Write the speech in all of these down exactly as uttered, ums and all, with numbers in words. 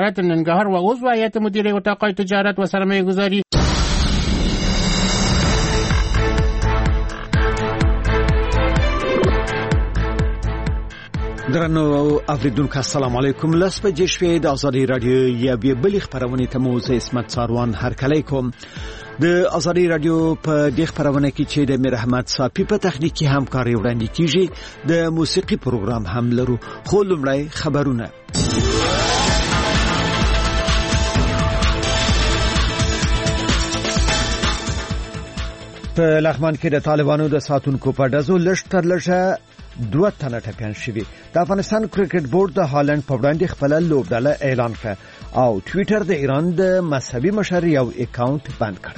وزارت ننګرهار و عضو هیئت مدیره اتاق تجارت و سرمایه گذاری. درنو اوریدونکو السلام علیکم. لس بجې شوې د ازادي رادیو یا بل خبرونه ته مو زه اسمت ساروان هرکلی کوم. د ازادي رادیو په دې خبرونه کې چې د میر احمد صافي په تخنیکی همکاري وړاندې کیږي، د موسیقي پروګرام هم لرو. خو لومړی خبرونه. په لغمان کې د طالبانو د ساتونکو په ډزو لږ تر لږه دوه تنه ټپیان شوي. د افغانستان کرکټ بورډ د هالند په وړاندې خپل لوبډله اعلان کړه او ټوئیټر د ایران د مذهبي مشر یو اکاونټ بند کړ.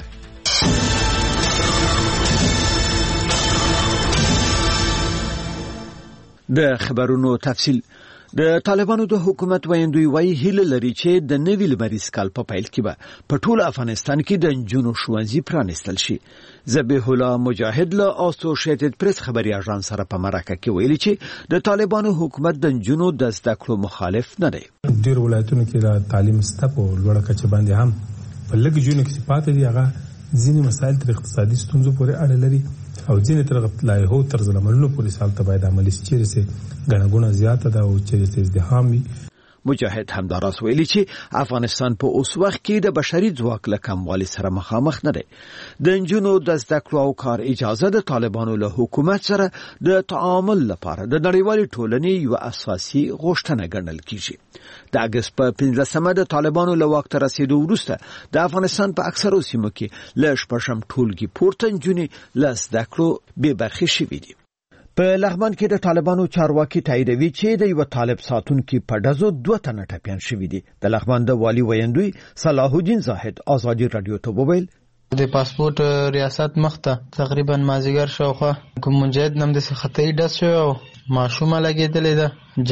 د خبرونو تفصیل. د طالبانو د حکومت ویندوی وایي هیله لري چې د نوي لمریز کال په پیل کې به په ټول افغانستان کې د نجونو ښوونځي پرانیستل شي. ذبیح الله مجاهد له اسوسییټډ پریس خبري اژانس سره په مرکه کې ویلي چې د طالبانو حکومت د نجونو د زده کړو مخالف نه دی. ډیر ولایتونو کې د تعلیم ستپ او لوړه کچه باندې هم په لږ جون کې صفات دي. هغه ځینې مسایل تر اقتصادي ستونزو پورې اړه لري او ځینې تر لایحو طرز عملونو پورې سالته باید عملي شي چې غنغونه زیاته ده او چې ازدحام وي. مجاهد همداراز ویلي چې افغانستان په اوس وخت کې د بشري ځواک له کموالي سره مخامخ نه دی. د نجونو د زده کړو او کار اجازه د طالبانو له حکومت سره د تعامل لپاره د نړیوالې ټولنې یو اساسي غوښتنه ګڼل کیږي. د اگست په پنځلسمه د طالبانو له واک ته رسیدو وروسته د افغانستان په اکثرو سیمو کې له شپږم ټولګي پورته نجونې له زده کړو بې برخې شوي دي. په لغمان کې د طالبانو چارواکي تاییدوي چې د یو طالب ساتونکو په ډزو دوه تنه ټپیان شوي دي. د لغمان د والی ویندوی صلاح الدین زاهد ازادي رادیو ته وویل د پاسپورت ریاست مخته تقریبا مازیګر شوخه کوم مجاهد نم د خطي ډز شو او ماشومه لګیدلې ده،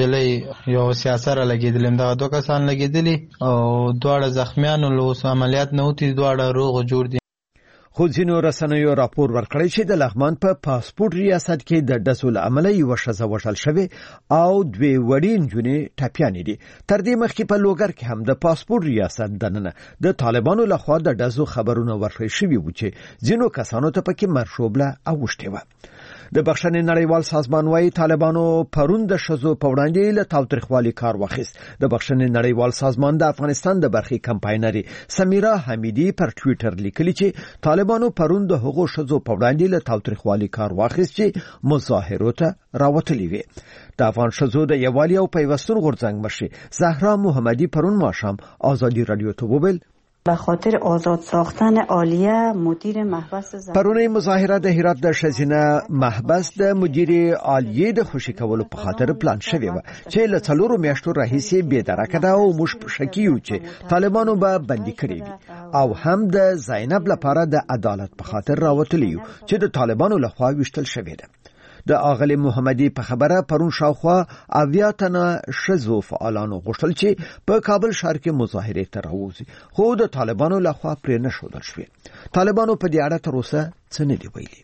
جلې یو سیاسره لګیدلې، دا دوه کسان لګیدلې او دواړه زخمیان له عملیات نه وتی، دواړه روغ جوړ دي. خو ځینو رسنیو راپور ورکړی چې د لغمان په پا پاسپورت ریاست کې د ډزو له امله یوه ښځه وژل شوې او دوې وړې نجونې ټپیانې دي. تر دې مخکې په لوګر کې هم د پاسپورت ریاست دننه د طالبانو لخوا د ډزو خبرونه ورکړل شوي وو چې ځینو کسانو ته پکې مرشوبله اوښتې وه. د بخښنې نړیوال سازمان وايي طالبانو پرون د ښځو په وړاندې له تاوتریخوالي کار واخیست. د بخښنې نړیوال سازمان د افغانستان د برخې کمپاینري سمیرا حمیدي پر ټوئیټر لیکلي چې طالبانو پرون د هغو ښځو په وړاندې له تاوتریخوالي کار واخیست چې مظاهرو ته راوتلي وي. د افغان ښځو د یووالي او پیوستون غورځنګ مشر زهرا محمدي پرون ماښام ازادي رادیو ته وویل به خاطر آزاد ساختن عالیه مدیر محبس زن. پرونی مظاهره د هرات د ښځینه محبس د مدیر عالیه د خوشی کولو په خاطر پلان شوی و چې له څلورو میاشتو راهیسې بې درکه ده او موږ په شک یو چې طالبانو به بندي کړي وي او هم د زینب لپاره د عدالت په خاطر راوتلی یو چې د طالبانو لخوا وشتل شوی ده. د اغلی محمدي په خبره پرون شاوخوا اویا تنه ښځو فعالانو غوښتل چې په کابل ښار کې مظاهره ته راوځي، خو د طالبانو لخوا پرې نه ښودل شوې. طالبانو په دې اړه تر اوسه څه نه دی ویلي.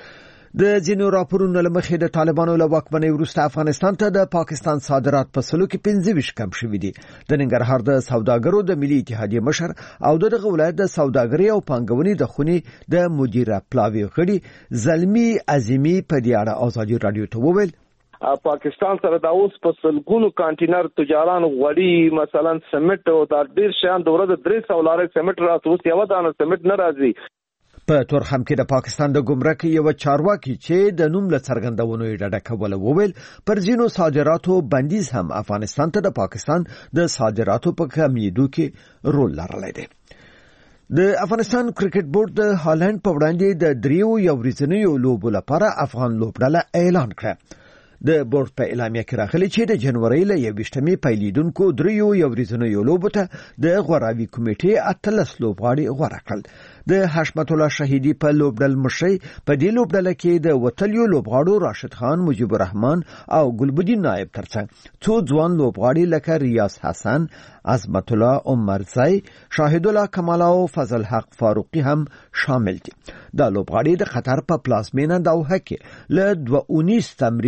د ځینو راپورونو له مخې د طالبانو له واکمنۍ وروسته افغانستان ته د پاکستان صادرات په سلو کې پنځه ویشت کم شوي دي. د ننګرهار د سوداګرو د ملي اتحادیې مشر او دغه ولایت د سوداګرۍ او پانګونې د خونې د مدیره پلاوي غړي زلمی عظیمی په دې اړه ازادي رادیو ته وویل پاکستان سره دا اوس په سلګونو کانټینر تجاران غوړي مثلا سمټ او دا ډیر شان دوره د درې سوه لارې سمټ راځي، اوس یو دانه سمټ نه راځي. په تورخم کې د پاکستان د ګمرک یو چارواکي چې د نوم له څرګندونو یې ډډه کوله وویل پر ځینو صادراتو بندیز هم افغانستان ته د پاکستان د صادراتو په کمیدو کې رول لرلی دی. د افغانستان کرکټ بورډ د هالند په وړاندې د دریو یو ورځنیو لوبو لپاره افغان لوبډله اعلان کړه. د بورډ په اعلامیه کې راغلي چې د جنوري له یوویشتمې پیلیدونکو دریو یو ورځنیو لوبو ته د غوراوي کمیټې اتلس لوبغاړي غوره کړل. د حشمت الله شهیدی په لوبډل مشرۍ په دې لوبډله کې د وتلیو لوبغاړو راشد خان، مجيب الرحمن او ګلبدین نائب ترڅنګ څو ځوان لوبغاړي لکه ریاض حسن، عظمت الله عمرزی، شاهد الله کمال او فضل حق فاروقی هم شامل دي. دا لوبغاړي د قطر په پلازمینه دوحه کې له دوه اونیز تمرینی کمپ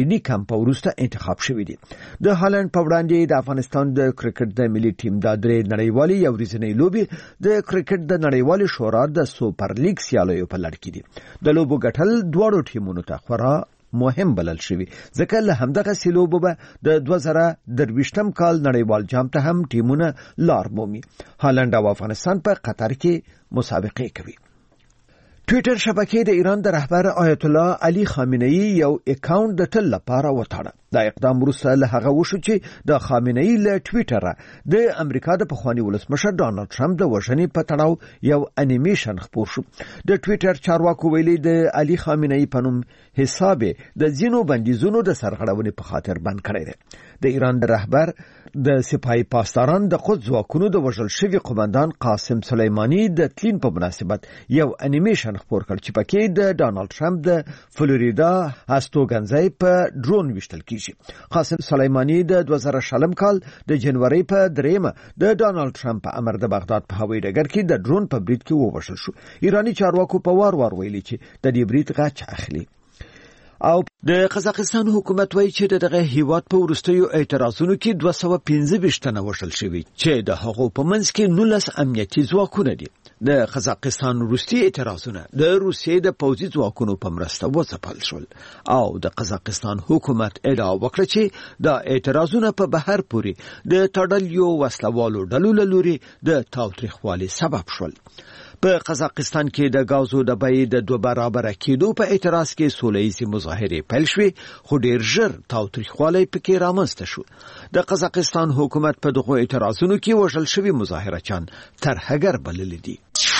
په وروسته انتخاب شوی دی. د هالند په وړاندې د افغانستان د کرکټ د ملي ټیم د درې نړیوالې یو ورځنۍ لوبي د کرکټ د نړیوالې شورا د سوپر لیګ سیالیو په لړ کې دي. د لوبو ګټل دواړو ټیمونو ته خورا مهم بلل شوی، ځکه له همدغه سیلوبو به د دوه زره درویشتم کال نړیوال جام ته هم ټیمونه لار مومي. هالند او افغانستان په قطر کې مسابقه کوي. ټویټر شبکې د ایران د رهبر آیت الله علي خامنه‌ای یو اکاونټ د تل لپاره وتاړه. دا اقدام وروسته له هغه وشو چې د خامنه‌ای له ټویټر د امریکا د پخوانی ولسمشر ډانلډ ټرمپ د وژنې په تړاو یو انیمیشن خپور شو. د ټویټر چارواکو ویلي د علي خامنه‌ای په نوم حساب د ځینو بندیزونو د سرغړونې په خاطر بند کړی دی. د ایران د رهبر د سپاهي پاسداران د قدس ځواکونو د وژل شوي قومندان قاسم سلیمانی د تلین په مناسبت یو انیمیشن خپور کړ چې پکې د ډانلډ ټرمپ د فلوریدا هستوګنځي په ډرون وشتل کیږي. قاسم سلیمانی د دوه زره شلم کال د جنوري په دریمه د ډانلډ ټرمپ په امر د بغداد په هوایي ډګر کې د ډرون په برید کې ووژل شو. ایرانی چارواکو په وار وار ویلي چې د دې برید غچ اخلي. او د قزاقستان حکومت وایي چې دغه هیواد په ورستیو اعتراضونو کې دوه سوه پنځه ویشت تنه وژل شوي چې د هغو په منځ کې نولس امنیتي ځواکونه دي. د قزاقستان وروستي اعتراضونه د روسیې د پوځي ځواکونو په مرسته وځپل شول او د قزاقستان حکومت ادعا وکړه چې د اعتراضونه په بهر پورې د تړلیو وسلوالو ډلو له لوري د تاوتریخوالي سبب شول. په قزاقستان کې د غازو د بیې د دوه برابره کېدو په اعتراض کې سوله‌ییزې مظاهرې پیل شوې، خو ډېر ژر تاوتریخوالی پکې رامنځته شو. د قزاقستان حکومت په دغو اعتراضونو کې وژل شوي مظاهرچیان ترهګر بللي دي.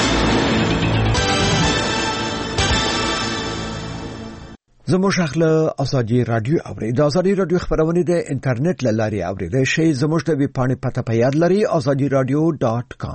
زموږ خپل ازادي رادیو اوري د ازادي رادیو خبرونه د انټرنیټ لاري اوري شي. زموږ د ویب پاڼې پته په یاد لري ازادي رادیو ډاټ کام.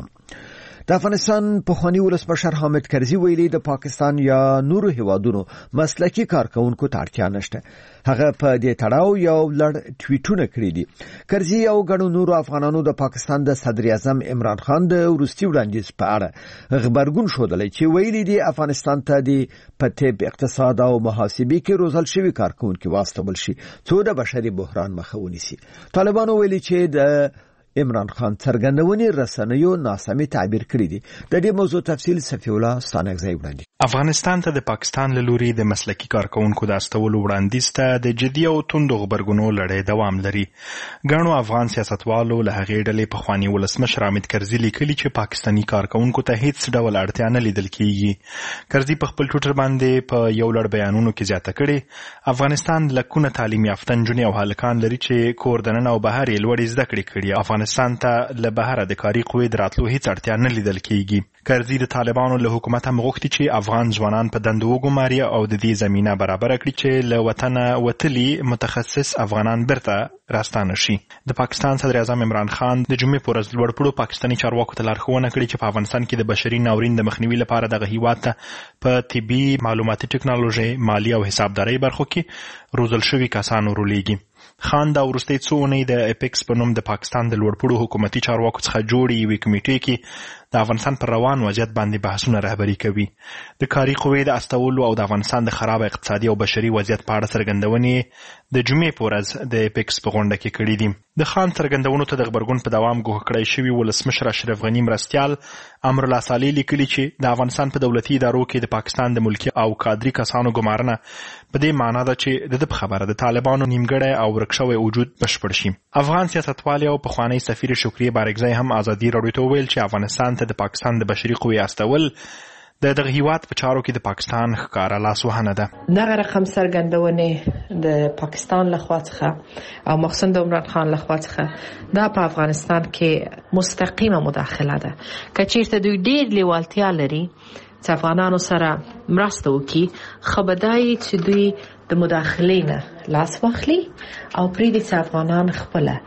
د افغانستان پخوانی ولسمشر حامد کرزي ویلي د پاکستان یا نورو هیوادونو مسلکي کارکونکو ته اړتیا نشته. هغه په دې تړاو یو لړ ټویټونه کړی دي. کرزي او ګڼو نورو افغانانو د پاکستان د صدر اعظم عمران خان د وروستي وړاندیز په اړه خبرګون ښودلی چې ویلي دي افغانستان ته د په طب، اقتصاد او محاسبې کې روزل شوي کارکونکي واستول شي څو د بشري بحران مخه ونیسي. طالبانو ویلي چې د عمران خان څرګندونې رسنیو ناسمي تعبیر کړی دي. د دې موضوع تفصیل صفی الله ستانګزی وړاندې. افغانستان ته د پاکستان له لوري د مسلکي کارکونکو د استولو وړاندیز ته د جدي او توندو غبرګونو لړۍ دوام لري. ګڼو افغان سیاستوالو له هغې ډلې پخواني ولسمشر حامد کرزي لیکلي چې پاکستاني کارکونکو ته هیڅ ډول اړتیا نه لیدل کیږي. کرزي په خپل ټویټر باندې په یو لړ بیانونو کې زیاته کړې افغانستان لکونه تعلیم یافته نجونې او هلکان لري چې کور دننه او بهر یې لوړې زده کړې کړي. افغانستان ته له بهره د کاري قوې د راتلو هیڅ اړتیا نه لیدل کیږي. کرزي د طالبانو له حکومت هم غوښتي چې افغان ځوانان په دندو وګماري او د دې زمینه برابره کړي چې له وطنه وتلي متخصص افغانان بیرته راستانه شي. د پاکستان صدر اعظم عمران خان د جمعې په ورځ لوړپوړو پاکستاني چارواکو ته لارښوونه کړې چې په افغانستان کې د بشري ناورین د مخنیوي لپاره دغه هیواد ته په طبي، معلوماتي ټکنالوژي، مالی او حسابدارۍ برخو کې روزل شوي کسان ورولېږي. خان دا وروستۍ څو اونۍ د اپیکس په نوم د پاکستان د لوړپوړو حکومتي چارواکو څخه جوړې یوې کمیټې کې د افغانستان پر روان وضعیت باندې بحثونه رهبري کوي. د کاري قوې د استولو او د افغانستان د خراب اقتصادي او بشري وضعیت په اړه څرګندونې د جمعې په ورځ د اپیکس په غونډه کې کړې دي. د خان څرګندونو ته د غبرګون په دوام ګوښه کړی شوي ولسمشر اشرف غني مرستیال امرالله صالح لیکلي چې د افغانستان په دولتي ادارو کې د پاکستان د ملکي او کادري کسانو ګمارنه په دې معنا ده چې د ده په خبره د طالبانو نیمګړی او ورک شوی وجود بشپړ شي. افغان سیاستوال او پخوانی سفیر شکریه بارکزی هم ازادي راډیو ته وویل چې افغانستان ته د پاکستان د بشري قوې استول د دغه هیواد په چارو کې د پاکستان ښکاره لاسوهنه ده. دغه رقم څرګندونې د پاکستان لخوا څخه او مخصوصا د عمران خان لخوا څخه دا په افغانستان کې مستقیمه مداخله ده. که چیرته دوی ډېر لیوالتیا لري چې افغانانو سره مرسته وکړي، خو بدایي چې دوی د مداخلې نه لاس واخلي او پرېږدي چې افغانان خپله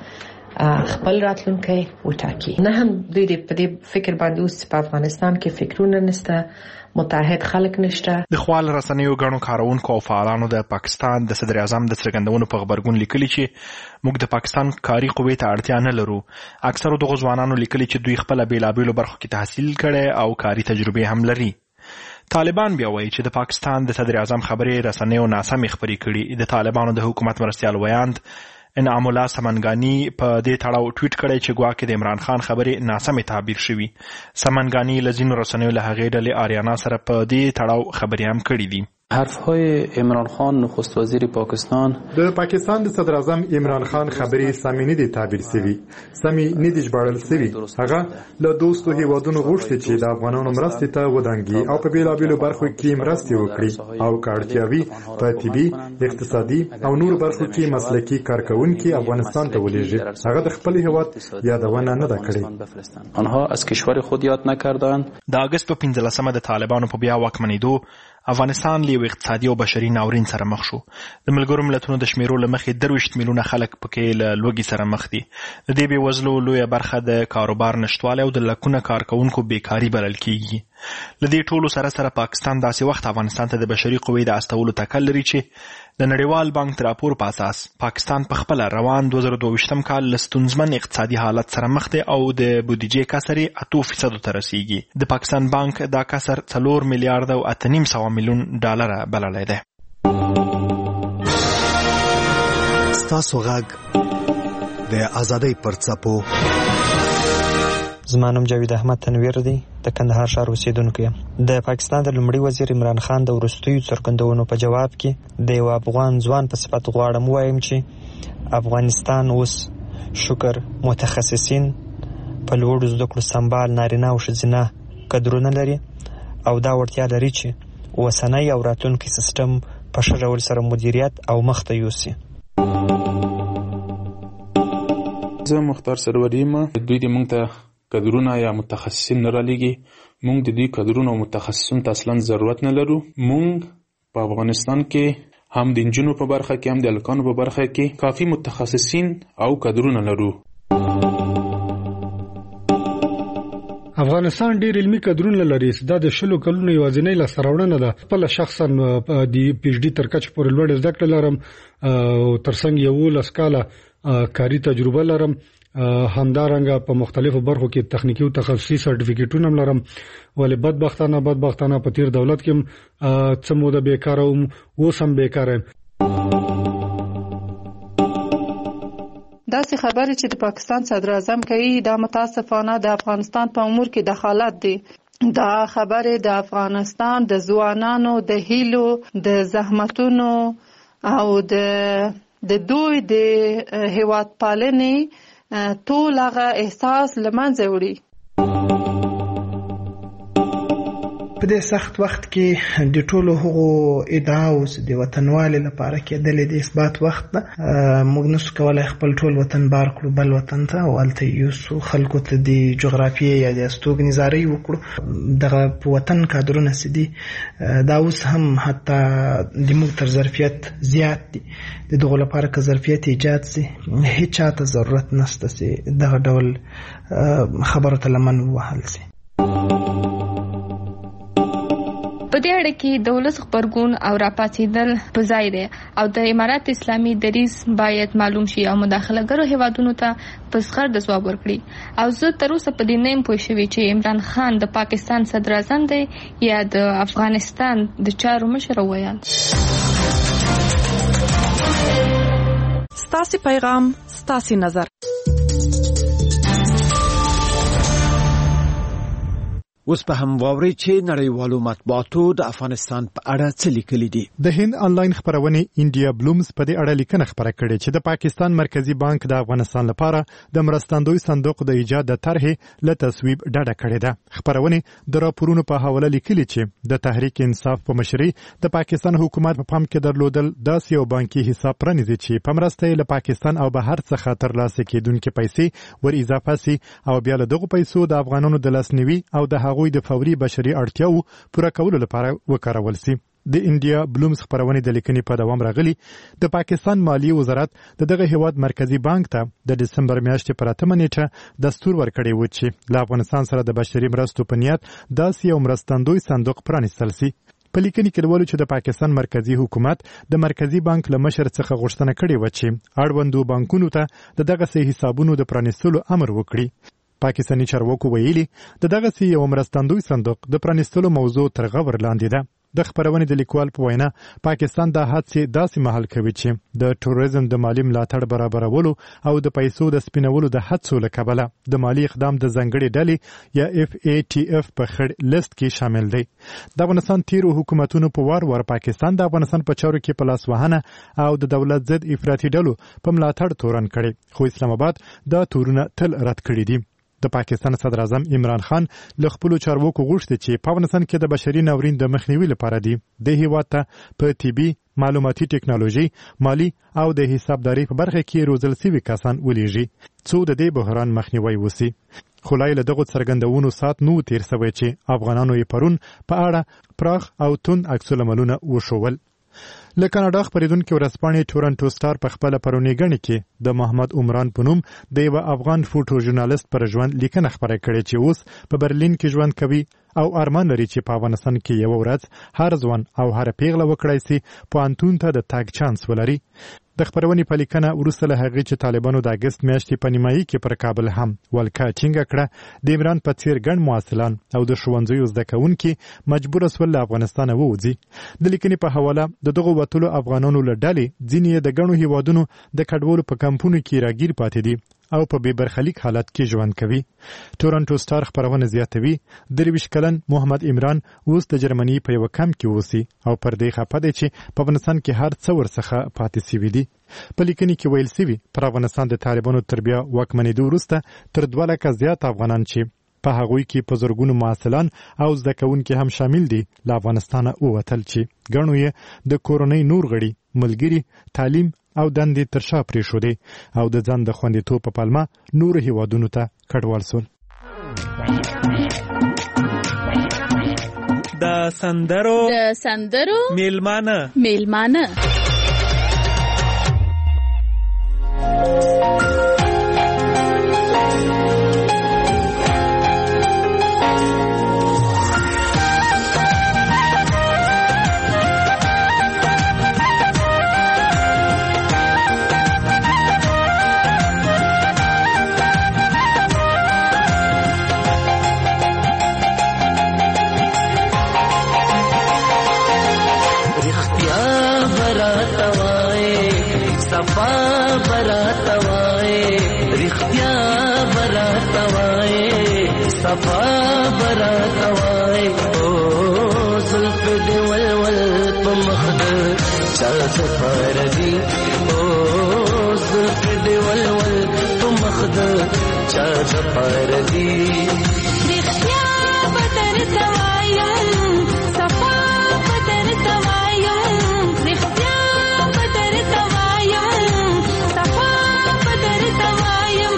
خپل راتلونکی وټاکي. نه هم دوی په دې فکر باندې اوس په افغانستان کې فکرونه نشته، متحد خلک نشته. د خپل رسنیو غړو کارونکو او فعالانو د پاکستان د صدر اعظم د څرګندونو په خبرګون لیکلي چې موږ د پاکستان کاري قوې ته اړتیا نه لرو. اکثرو دغو ځوانانو لیکلي چې دوی خپل بیلابیلو برخو کې تحصیل کړي او کاري تجربه هم لري. طالبان بیا وایي چې د پاکستان د صدر اعظم خبرې رسنیو ناسمې خبرې کړي. د طالبانو د حکومت مرستیال ویاند انعام الله سمنګانی په دې تړاو ټویټ کړی چې ګواکې د عمران خان خبرې ناسمې تعبیر شوي. سمنګانی له ځینو رسنیو له هغې ډلې آریانا سره په دې تړاو خبرې هم کړي دي. حرفهای عمران خان نخست وزیر پاکستان د پاکستان د صدر اعظم عمران خان خبرې سمې نه دي تعبیر شوي، سمې نه دي ژباړل شوي. هغه له دوستو هیوادونو غوښتي چې د افغانانو مرستې ته ودانګي او په بېلابېلو برخو کې مرستې وکړي او که اړتیا وي په طبي، اقتصادي او نور برخو کې مسلکي کارکوونکي افغانستان ته ولېږي. هغه د خپل هیواد یادونه نه ده کړې. آنها از کشور خود یاد نکردند. د اګست په پنځلسمه د طالبانو په بیا واکمنېدو افغانستان له اقتصادي او بشري ناورین سره مخ شو. د ملګرو ملتونو د شمیرو له مخې درویشت میلیونه خلک پکې له لوږې سره مخ دي. د دې بېوزلو لویه برخه د کاروبار نشتوالی او د لکونه کارکوونکو بیکاري بلل کېږي. له دې ټولو سره سره پاکستان داسې وخت افغانستان ته د بشري قوې د استولو تکل لري چې د نړیوال بانک د راپور په اساس پاکستان په خپله روان دوه زره دوه ویشتم کال له ستونزمن اقتصادي حالت سره مخ دی او د بودیجې کسر یې اتو فیصدو ته رسیږي. د پاکستان بانک دا کسر څلور میلیارډ او اته نیم سوه میلیون ډالره بللی دی. ستاسو غږ د ازادۍ پر څپو. زما نوم جاوید احمد تنویر دی، د کندهار ښار اوسیدونکی یم. د پاکستان د لومړي وزیر عمران خان د وروستیو څرګندونو په جواب کې د یو افغان ځوان په صفت غواړم ووایم چې افغانستان اوس شکر متخصصین په لوړو زده کړو سمبال نارینه او ښځینه کدرونه لري او دا وړتیا لري چې اوسنی او راتلونکی سیستم په ښه ډول سره مدیریت او مخته یوسي. زه مختار سرور یم. دوی د موږ ته کدرونه یا متخصصین نه رالیږي. موږ د دوی کدرونو او متخصصینو ته اصلا ضرورت نه لرو. موږ په افغانستان کې هم د نجونو په برخه کې هم د هلکانو په برخه کې کافي متخصصین او کدرونه لرو. افغانستان ډیر علمي کدرونه لري. دا د شلو کلونو یوازینۍ لاسته راوړنه ده. خپل شخصا د پی ایچ ډي تر کچې پورې لوړ زده کړه لرم او ترڅنګ یولس کاله کاري تجربه لرم. همدارنګه په مختلفو برخو کې تخنیکی او تخصصي سرټیفیکیټونه هم لرم. ولې بدبختانه بدبختانه په تیر دولت کې څه موده بیکاره وم، اوس هم بیکاره یم. داسې خبرې چې د پاکستان صدر اعظم کوي دا متاسفانه د افغانستان په امور کې دخالت دی. دا خبرې د افغانستان د ځوانانو د هیلو، د زحمتونو او د د دوی د هیواد پالنې ټول هغه احساس له منځه وړي. په دې سخت وخت کې د ټولو هغو ادعاو د وطنوالي لپاره کېدلې د اثبات وخت ده. موږ نشو کولای خپل ټول وطن بار کړو بل وطن ته او هلته یوسو خلکو ته د جغرافیې یا د استوګنځارۍ وکړو. دغه په وطن کادرونه چې دي دا اوس هم حتی د موږ تر ظرفیت زیات دي. د دغو لپاره که ظرفیت ایجاد شي هیڅ چاته ضرورت نشته چې دغه ډول خبرو ته لمن ووهل شي. په دې اړه کې د ولس غبرګون او راپاڅېدل په ځای دی او د امارات اسلامي دریځ باید معلوم شي او مداخلهګرو هیوادونو ته په زغرده ځواب ورکړي. او زه تر اوسه په دې نه یم پوه شوې چې عمران خان د پاکستان صدر اعظم دی یا د افغانستان د چارو مشر ویل. ستاسې پیغام ستاسې نظر. اوس په هم واوري چې نړیوالو مطبوعاتو د افغانستان په اړه څه لیکلي دي. د هند آنلاین خبرونه انډیا بلومز په دې اړه لیکنه خبره کړې چې د پاکستان مرکزی بانک د افغانستان لپاره د مرستندوی صندوق د ایجاد د طرحې له تصویب ډډه کړې ده. خبرونه د راپورونو په حواله لیکلي چې د تحریک انصاف په مشرۍ د پاکستان حکومت په پام کې درلودل داسې یو بانکي حساب پرانیزي چې په مرسته له پاکستان او بهر څخه ترلاسه کېدونکې پیسې ور اضافه سي او بیا له دغو پیسو د افغانانو د لاسنیوي او د هغوی د فوري بشري اړتیاو پوره کولو لپاره وکارول سي. د انډیا بلومز خبرونه د لیکنې په دوام راغلي. د پاکستان مالی وزارت د دغه هیواد مرکزی بانک ته د دسمبر میاشتې پر اتمه نیټه دستور ورکړی و چې له افغانستان سره د بشري مرستو په نیت داسې یو مرستندوی صندوق پرانیستل سي. په لیکنې کې ولولو چې د پاکستان مرکزی حکومت د مرکزی بانک له مشر څخه غوښتنه کړې و چې اړوندو بانکونو ته د دغه سه حسابونو د پرانیستلو امر وکړي. پاکستاني چارواکو ویلي د دغه سی یو مرستندوی صندوق د پرانیستلو موضوع تر غور لاندې ده. د خبرونې د لیکوال په وینا پاکستان د حادثې داسې مهال کوي چې د ټوریزم د مالی ملاتړ برابرولو او د پیسو د سپینولو د هڅو له کبله د مالی اقدام د ځانګړې ډلې یا اف ای ټي اف په خړ لیست کې شامل دی. د افغانستان تیرو حکومتونو په وار وار پاکستان د افغانستان په چارو کې په لاس وهنه او د دولت ضد افراطي ډلو په ملاتړ تورن کړي، خو اسلام آباد دا تورونه تل رد کړي دي. د پاکستان صدر اعظم عمران خان له خپلو چارواکو غوښتي چې په افغانستان کې د بشري ناورین د مخنیوي لپاره دي د هیواد ته په طبي، معلوماتي ټکنالوژي، مالی او د حسابداري په برخه کې روزل شوي کسان ولېږي څو د دې بحران مخنیوي وسی. خو لا له دغو څرګندونو سات نو تیر سوی چې افغانانو یې پرون په اړه پراخ او تون عکس العملونه وښول. له کاناډا خپرېدونکي ورځپاڼې ټورنټو سټار په خپله پرونۍ ګڼې کې د محمد عمران په نوم د یوه افغان فوټو ژورنالست پر ژوند لیکنه خپره کړې چې اوس په برلین کې ژوند کوي او ارمان لري چې په افغانستان کې یوه ورځ هر ځوان او هر پیغله وکړای سي پوهنتون ته د تګ چانس ولري. د خپرونې په لیکنه وروسته له هغې چې طالبانو د اګست میاشتې په نیمایي کې پر کابل هم ولکه ټینګه کړه، د عمران په څېر ګڼ محصلان او د ښوونځیو زده کوونکي مجبوره سول له افغانستانه ووځي. د لیکنې په حواله د دغو وتلو افغانانو له ډلې ځینې یې د ګڼو هیوادونو د کډوالو په کمپونو کې راګیر پاتې دي او په بې برخلیک حالت کې ژوند کوي. ټورنټو سټار خپرونه زیاتوي درویشت کلن محمد عمران اوس د جرمني په یو کمپ کې اوسي او پر دې خپه دی چې په افغانستان کې هر څه ورڅخه پاتې سوي دي. په لیکنې کې ویل سوي پر افغانستان د طالبانو تر بیا واکمنېدو وروسته تر دوه لکه زیات افغانان چې په هغوی کې په زرګونو محصلان او زده کوونکي هم شامل دي له افغانستانه ووتل چې ګڼو یې د کورنۍ نور غړي، ملګري، تعلیم او دندې تر شا پرېښودې او د ځان د خوندیتوب په پلمه نورو هیوادونو ته کډوال سول. د سندرو د سندرو میلمانه میلمانه صفا برات وای او زلف دی ولول په مخد چا سفر دی او زلف دی ولول په مخد چا سفر دی رښتیا بدر توایم صفا بدر توایم رښتیا بدر توایم صفا بدر توایم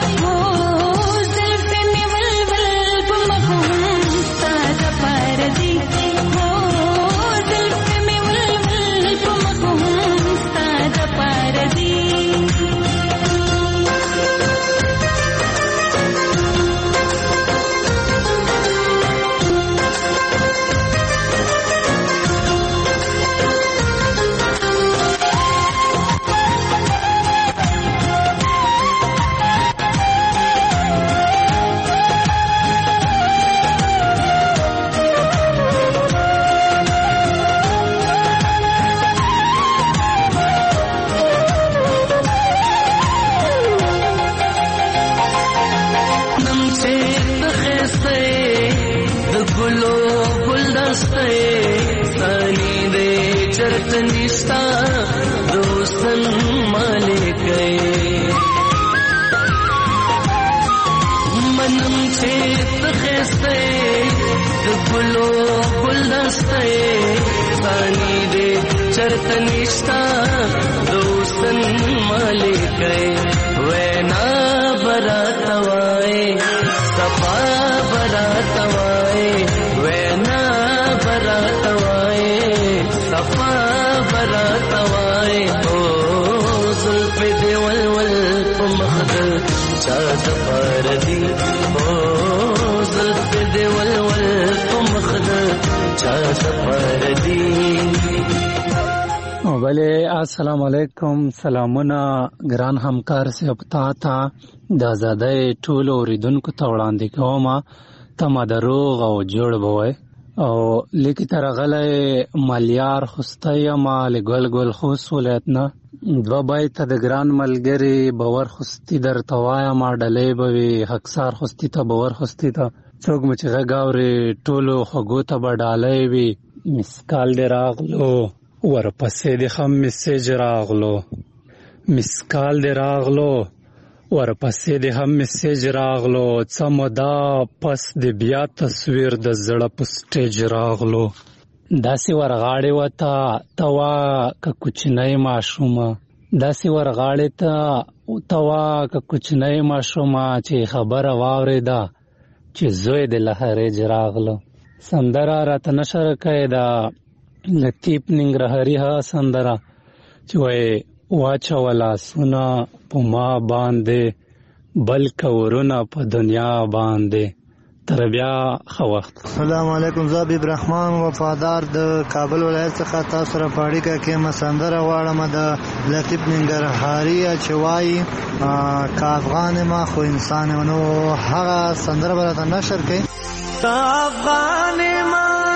بله السلام علیکم، سلامونه ګران همکار صاحب تا ته د ازادۍ ټولو اوریدونکو ته وړاندې کوم تمه د روغ او جوړ به وای او لیکي ته راغلی مالیار خوستی یم له ګل ګل خوست ولایت نه دوه بیته د ګران ملګري باور خوستی درته وایم ډلۍ به وي حقسار خوستی ته باور خوستی ته څوک مو چې غږ اوري ټولو خوږو ته به ډالۍ وي مسکال دې راغلو ورپسې دې هم میسیج راغلو مسکال دې راغلو ورپسې دې هم میسیج راغلو څه موده پس دې بیا تصویر د زړه په سټیج راغلو داسې ورغاړې وته ته وا که کوچنی ماشومه داسې ورغاړې ته ته وا که کوچنی ماشومه چې خبره واورېده چې زوی د لهریج راغلو سندره راته نشر کوي دا لطیف ننګرهاري ها سندره چې وایي واچوه لاسونه په ما باندې بل کورونه په دنیا باندې تر بیا ښه وخت. السلام علیکم، زه حبیب رحمان وفادار د کابل ولایت څخه تاسو سره په اړیکه کې م سندره غواړم د لطیف ننګرهاري چې وایي که افغان ما خو انسان یم. نو هغه سندره به راته نشر کړئ. افغان ما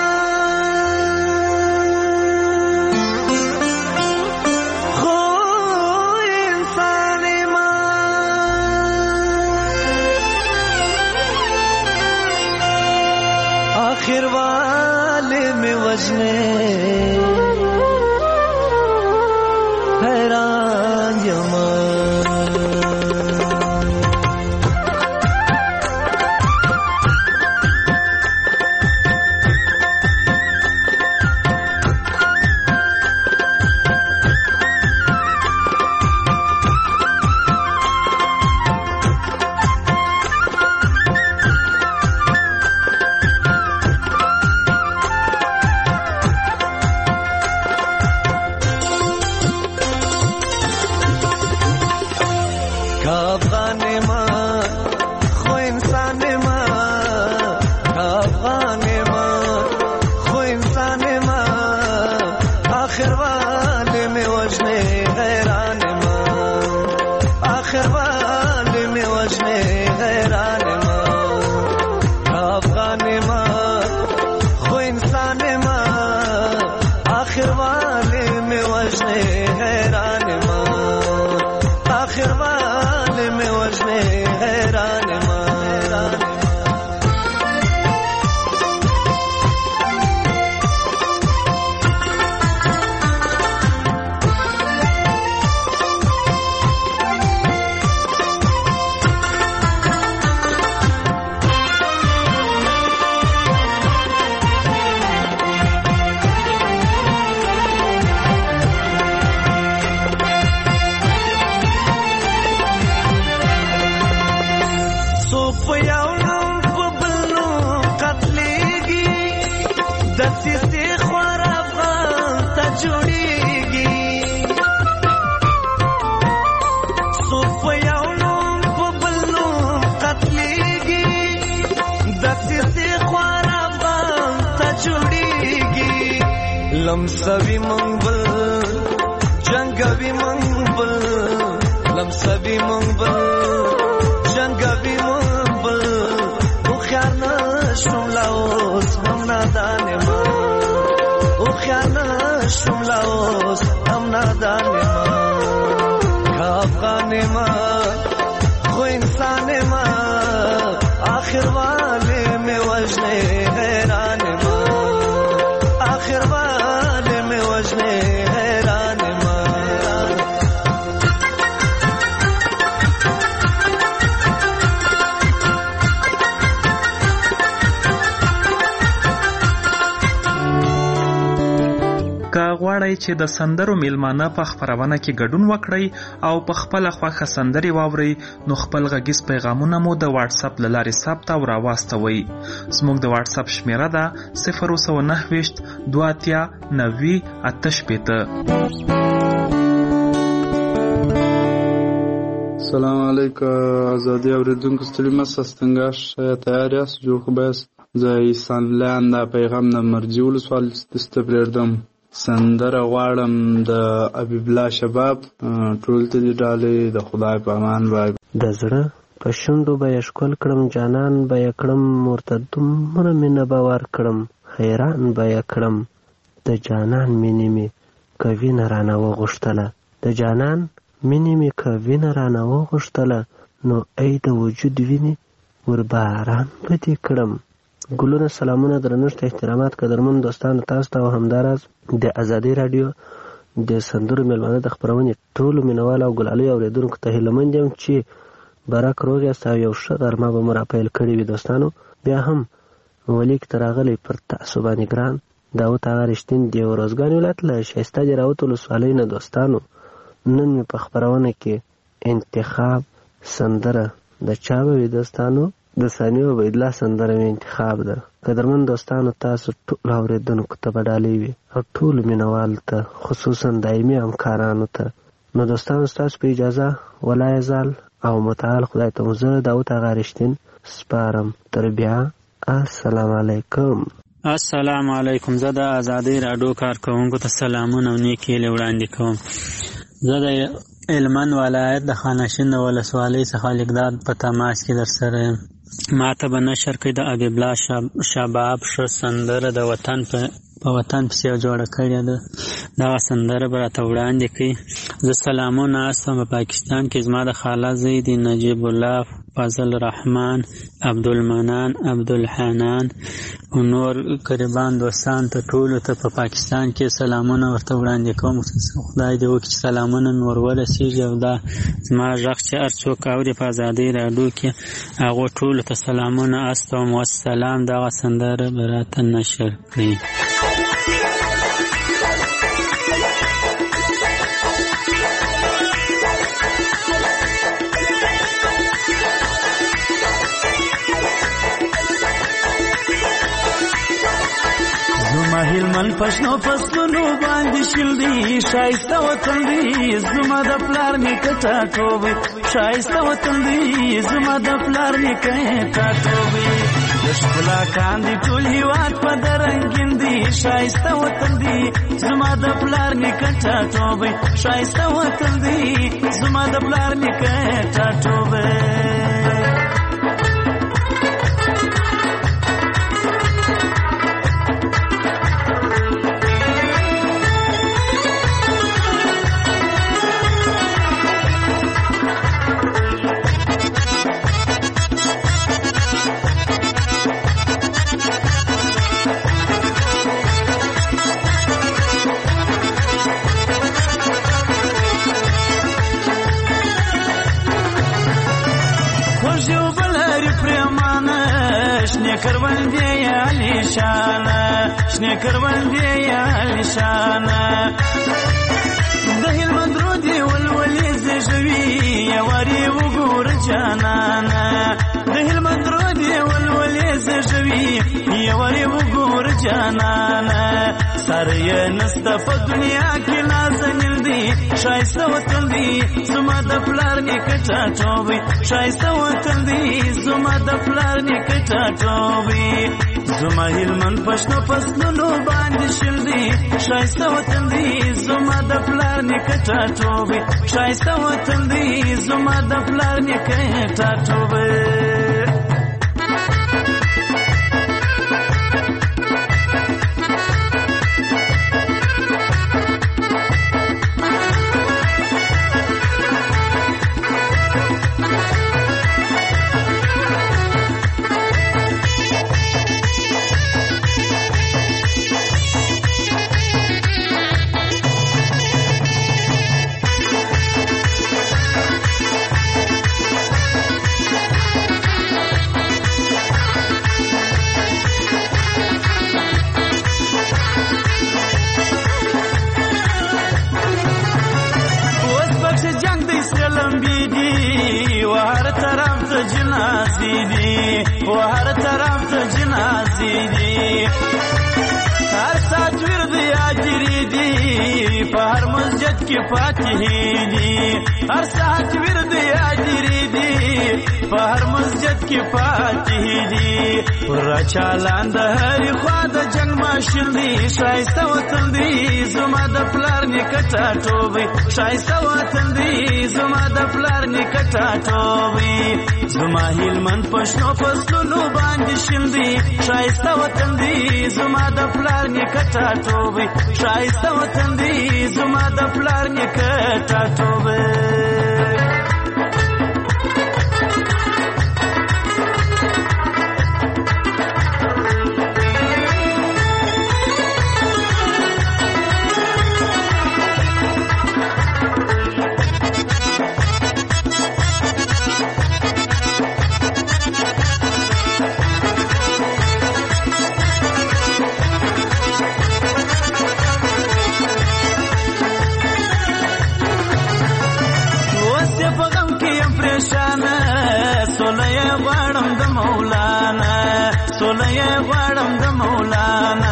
آخر والے میں وجنے حیران یمان लमसवी मंगबल जंगवी मंगबल लमसवी मंगबल जंगवी मंगबल उख्यार न शुमलाओस हम नादाने मा उख्यार न शुमलाओस हम नादाने मा खाफाने मा खो इंसाने मा आखिर वाले में वजने हैरान मा आखिर वाले में वजने हैरान मा که غواړئ چې د سندرو میلمانه په خپرونه کې ګډون وکړئ او په خپله خوښه سندرې واورئ نو خپل غږیز پیغامونه مو د واتساپ له لارې ثبت او راواستوئ. زموږ د واتساپ شمیره ده صفر سوه نهه ویشت دوه اتیا نوي اته شپېته. سلام علیکم ازادي اوریدونکو، ستړي مه ساست، څنګه تیار یاست؟ جوړ خو به یاست؟ زه احسان الله دا پیغام د مرجي ولسوالۍ دسته پرېږدم. سندره غواړم د حبیب الله شباب، ټول ته دې ډالۍ د خدای په امان وای. د زړه په شونډو به یې ښکل کړم جانان به یې کړم ورته دومره مینه به ورکړم حیران به یې کړم د جانان مینې مې که وینه رانه وغوښتله د جانان مینې مې که وینه رانه وغوښتله نو ای د وجود وینې ور باران به دې کړم. ګلونه، سلامونه، درنښت، احترامات قدرمن دوستانو تاسو ته او همداراز د ازادي راډیو د سندرو میلمانه د خپرونې ټولو مینوال او ګلالیو اورېدونکو ته هیلهمند یم چې برک روغ یاست او یو ښه غرمه به مو راپیل کړې وي. دوستانو بیا هم ولیک ته راغلی پر تاسو باندې ګران داود هغه رښتین د روزګان ولایت له ښایسته جراوت ولسوالۍ نه. دوستانو نن مې په خپرونه کې انتخاب سندره د چا به وي؟ دوستانو د ثاني عبیدالله سندره مې انتخاب ده. قدرمن دوستانو تاسو ټول اورېدونکو ته به ډالۍ وي او ټولو مینوالو ته خصوصا دایمي همکارانو ته. نو دوستانو ستاسو په اجازه ولای زال او متعال خدای ته زه داود هغه رښتین سپارم. تر بیا السلام علیکم. السلام علیکم. زه د ازادۍ راډیو کارکوونکو ته سلامونه او نیکې هیلې وړاندې کوم. زه د هلمند ولایت د خانشین د ولسوالۍ څخه لیکداد په تماس کې در سره یم. ما ته به نشر کړي د حبیب الله شباب ښه سندره د وطن په په وطن پسې جوړه کړې ده. دغه سندره به راته وړاندې کړي. زه سلامونه استم په پاکستان کې زما د خاله زوی دی نجیب الله، فضل رحمان، عبدالمنان، عبدالحنان او نور قریبان دوستان ته ټولو ته په پاکستان کې سلامونه ورته وړاندې کوم. خدای دې وکړي چې سلامونه مې ور ورسېږي او دا زما غږ چې هر څوک اوري په ازادۍ راډیو کې هغو ټولو ته سلامونه استوم. والسلام. دغه سندره به راته نشر کړي. هلمند پښنو فصلونو باندې شل دی شایسته وطن دی زما د پلار نیکه ټاټوبې شایسته وطن دی زما د پلار نیکه ټاټوبې د ښکلا کاندي ټول هېواد په درنګین دی شایسته وطن دی زما د پلار نیکه ټاټوبې شایسته وطن دی زما د پلار نیکه ټاټوبې. کروندې علی شانه شنه کروندې علی شانه د هلمند رودې ولولې زژوي یواري وګور جانانه د هلمند رودې ولولې زژوي یواري وګور جانانه سره نسته په دنیا کې نازنین دی شایسته وطن دی زما د پلار نیکه ټاټوبې شایسته وطن دی زما د پلار نیکه ټاټوبې زما هلمند پښتو فصلونو باندې شل دی شایسته وطن دی زما د پلار نیکه ټاټوبې شایسته وطن دی زما د پلار نیکه ټاټوبې. وهر طرف ته جنازې دي هر سات ورد یاجري دي په هر مسجد کې فاتحې دي هر سات ورد یاجري دي په هر مسجد کې فاتحې دي پر چالان د هرې خوا د جنګ ماشین دي ښایسته وطن دی زما د پلار نیکه ټاټوبی ښایسته وطن دی زما د پلار نیکه ټاټوبی زما هلمند په شنو فصلونو باندې شین دی ښایسته وطن دی زما د پلار نیکه ټاټوبی ښایسته وطن دی زما د پلار نیکه ټاټوبی غواړم د مولانا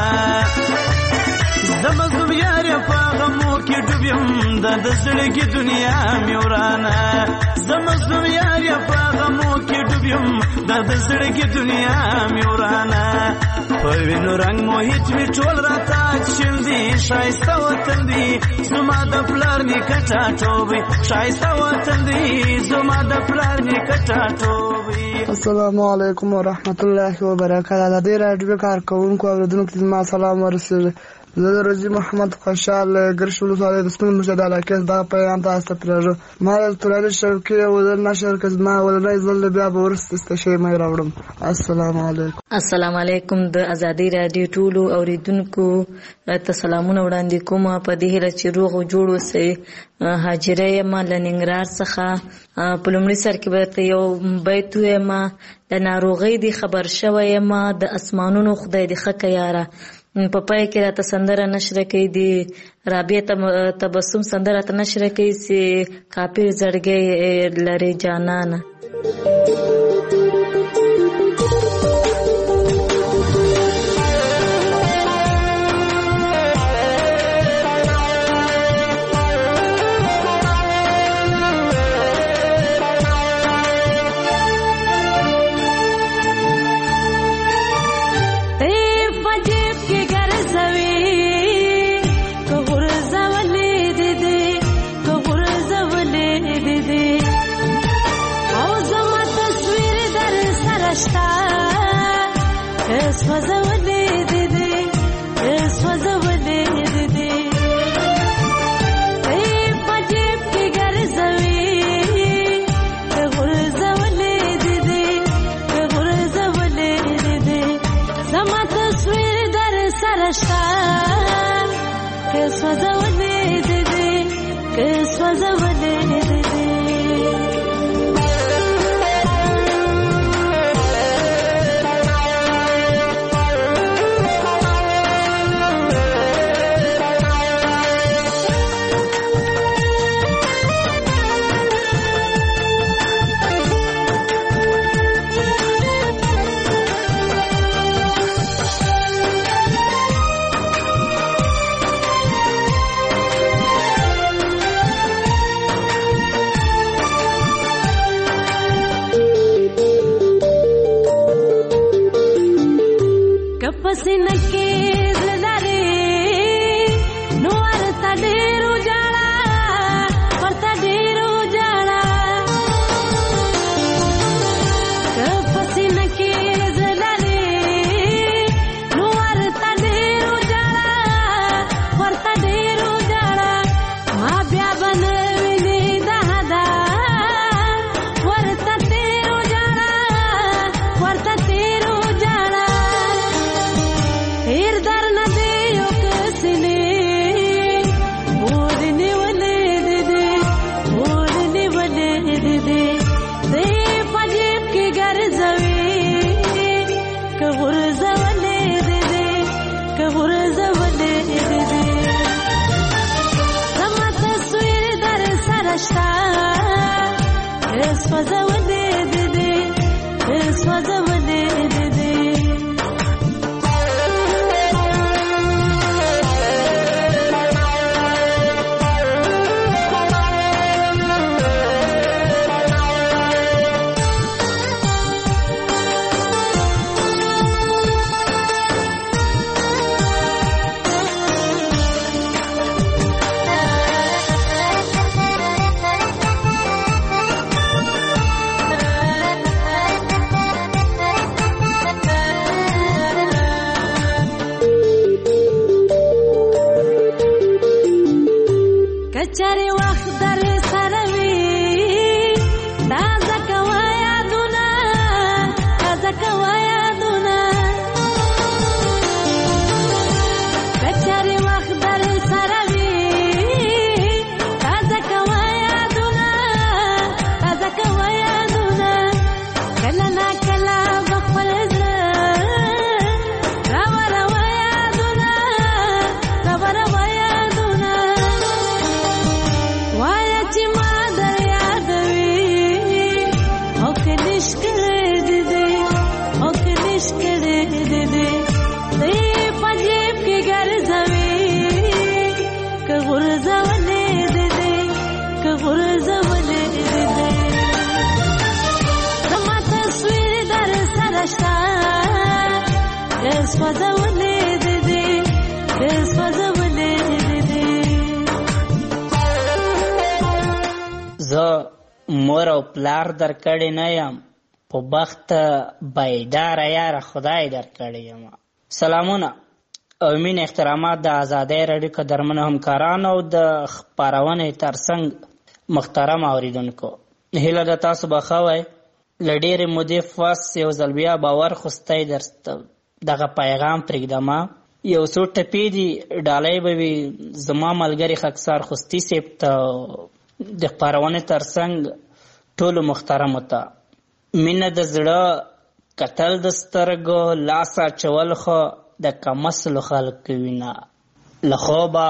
د مظلوم یار په غمو کې ډوبیم د د زړګي دنیا مې ورانه د مظلوم یار په غمو کې ډوبیم د د زړګي دنیا مې ورانه په وینو رنگ محیط می ټول راته شیندي ښایسته وطن دی زما د پلار نیکه ټاټوبی ښایسته وطن دی زما د پلار نیکه ټاټوبی. السلام علیکم ورحمت الله وبرکاته. د دې راډیو کارکونکو اوریدونکو ته ما سلام ورسوي. زه د رضی محمد خوشحال ګرشول صالح د سپین مجد علاقه دا پیغام تاسو ته پرېږم. ما د تورالي شوکي او د نشر کزما ولنای زل بیا به ورسته استشې مې راوړم. السلام علیکم. السلام علیکم. د ازادي رادیو ټولو اوریدونکو ته سلامونه وړاندې کوم. په دې هیله چې روغ او جوړ اوسئ. هاجره یم له ننګرهار څخه. په لومړي سر کې به درته یو بیت ویم. د ناروغۍ دې خبر شوی یم د اسمانونو خدای دې ښه که یاره. په پای کې راته سندره نشره کوي د رابعه تبسم سندره راته نشره کوي چې کافر زړګی لري جانانه. کچری وخت در سره وي تازه کوه یادونه تازه کوه یادونه کچری وخت در سره وي تازه کوه یادونه تازه کوه یادونه کله نا کله بخپل زړه راوروه یادونه راوروه یادونه وایه چې ما در یادوي او که دېش کړی دې دې او که دېش کړی دې دې ته یې په جیب کې ګرځوي که غورځولې دې دې که غورځولې دې دې زما تصویر در سره شته که سوځولې دې دې که سوځولې دې دې زه مور او پلار در کړی نه یم په بخت بیداره یاره خدای در کړی یم. سلامونه او مین احترامات د ازادۍ راډیو قدرمنو همکارانو او د خپرونې ترڅنګ محترم اوریدونکو، هیله ده تاسو به ښه وئ. له ډېرې مودې پس یو ځل بیا باور خوستی درته دغه پیغام پرېږدمه. یو څو ټپې دي ډالۍ به وي زما ملګري خاکسار خوستي صاحب ته د خپرونې ترڅنګ ټولو محترمو ته. مینه د زړه کتل د سترګو لاس اچول خو د کمسلو خلکو وینه له خوبه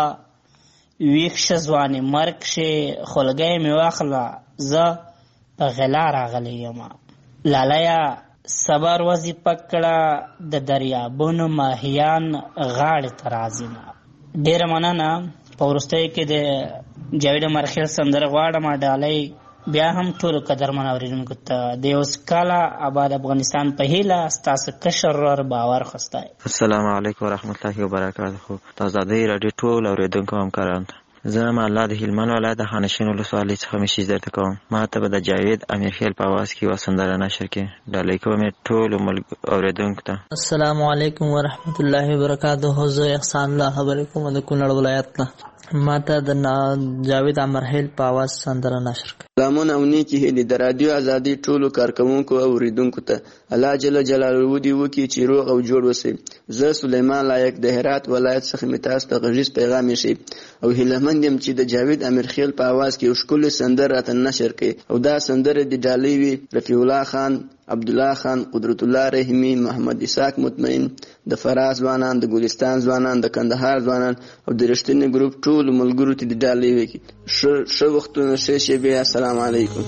ویښ شه ځوانې مرګ شي خولګۍ مې واخله زه په غلا راغلی یم. لالیه صبر وظیفه کړه د دریابونو ماهیان غاړې ته راځینه. ډېره مننه. په وروستیو کې د جاوید مرخیل سندره غواړم ډالۍ بیا هم ټولو قدرمن اورېدونکو ته د یو کاله آباد افغانستان په هیله ستاسو کشر ورور باور خوستی. السلام علیکم ورحمت الله وبرکاته. د ازادۍ راډیو ټول اورېدونکو همکارانو ته زه الله د هلمند ولایت د خانشین ولسوالۍ څخه میسیج درته کوم. ما ته به د جاوید امیرخیل په اواز کې یوه سندره نشر کړي. ډالۍ کوم یې ټولو اورېدونکو ته. السلام علیکم ورحمت الله وبرکاته. زه احسان الله خبرې کوم د کونړ ولایت نه. ما ته د جاوید امیرخیل په اواز سندره نشر کړي. سلامونه او نیکې هیلې د رادیو ازادۍ ټولو کارکوونکو او اورېدونکو ته. الله جل جلاله دې وکړي چې روغ او جوړ اوسئ. زه سلیمان لایق د هرات ولایت څخه مې تاسو ته غږیز پیغام ایښی او هیلهمند یم چې د جاوید امیرخیل په اواز کې یو ښکلې سندره راته نشر کړي او دا سندره د ډالۍ وي رفیع الله خان، عبدالله خان، قدرت الله رحیمی، محمد اسحاق مطمئن، د فراه ځوانان، د ګلستان ځوانان، د کندهار ځوانان او د رښتینې ګروپ ټولو ملګرو ته د ډالۍ وکړي. ښه وختونه، ښې شېبې. السلام علیکم.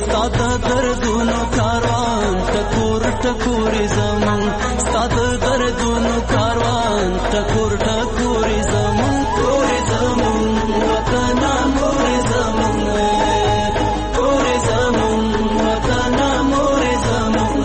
ستا د دردونو کاروان ټکور ټکور زمون ستا د دردونو کاروان ټکور ټکور زمون کور زمون وطن مور زمون کور زمون وطن مور زمون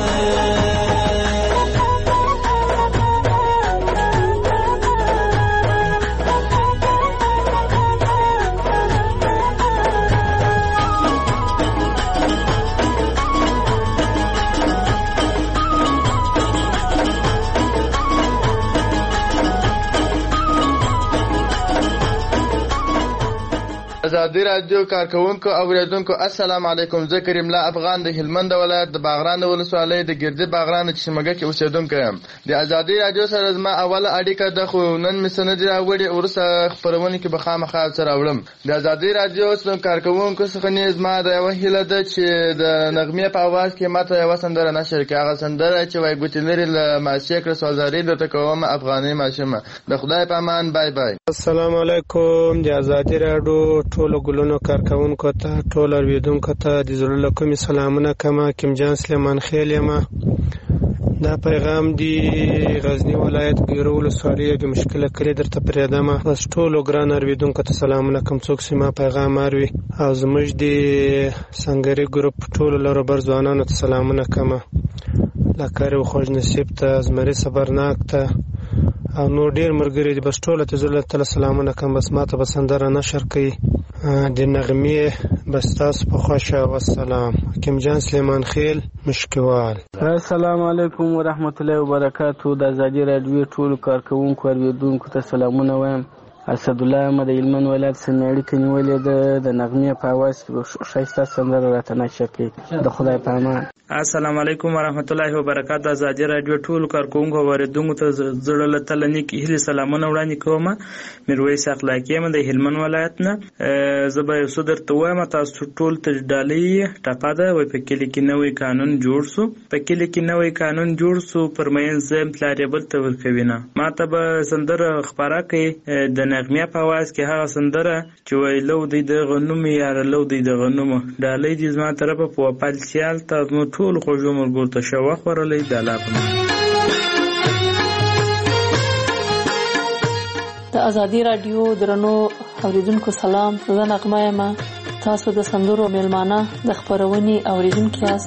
ازادي رادیو کارکونکو او اوریدونکو السلام علیکم. زه کریم الله افغان د هلمند ولایت د باغران ولسوالۍ د ګردې باغران چشمګه کې اوسیدونکی یم. د ازادي رادیو سره زما اوله اړیکه د خو نن مې سند راوړي ورسره خبرونه کې به خامخا سره وړم. د ازادي رادیو سره کارکونکو څخه نه زما د یو هیله ده چې د نغمې په आवाज کې ماته یو سندره نشر کړي. هغه سندره چې وای ګوتې لري له ماشیک رسوازاري د تکوم افغاني ماشمه. د خدای په امان. بای بای. السلام علیکم. د ازادي رادیو ټول ګلونو کارکونکو ته ټول اوریدونکو ته د زړه له کومې سلامونه کوم. کیم جان سلیمان خیل یم. دا پیغام دی غزنی ولایت ګیرو ولسوالۍ کې مشکله کړی درته پرېدم. بس ټول ګران اوریدونکو ته سلامونه کوم څوک سیمه پیغام اروي او زموږ د سنگري ګروپ ټول لرو بر ځوانانو ته سلامونه کوم. لکه خوش نصیب ته زمري صبرناک ته او نور ډیر مرګري دي. بس ټول ته زړه ته سلامونه کوم. بس ماته بسندره نشر کوي د نغمې. بس تاسو په خوښه. والسلام. کیم جان سلیمان خیل مشکوال. السلام علیکم ورحمت الله وبرکاتو. د ازادي رادیو ټول کارکونکو اوریدونکو ته سلامونه وایم. اسد الله احمد هلمند ولایت څخه اړیکه نیولې ده. د نغمې په आवाज کې ښایسته سندره راته نشر کوي. د خدای په امان. السلام علیکم ورحمت الله وبرکاتو. ازادي رادیو ټول کارکونکو اوریدونکو ته زړه له تله نیک هیله سلامونه وړاندې کوم. میرویس اخلاقی یم د هلمند ولایت نه. زه به یو څه درته وایم. تاسو ټول ته ډالۍ ټپه ده. وایي په کلي کې نوی قانون جوړ سو. په کلي کې نوی قانون جوړ سو. پرمینځ زم پلارې بل ته ورکوي نه. ما ته به سندره خبره کوي د نغمې په आवाज کې هغه سندره چې وایي لو دی د غنوم یار لو دی د غنوم. ډالۍ دې زما طرفه په وپال سیال تاسو ټول خوږو مرګو ته شوا خورلې د لاپنه. د ازادي رادیو درنو اوریدونکو سلام. زه نغمه یم. تاسو د سندرو میلمانه د خبرونې اوریدونکو یاست.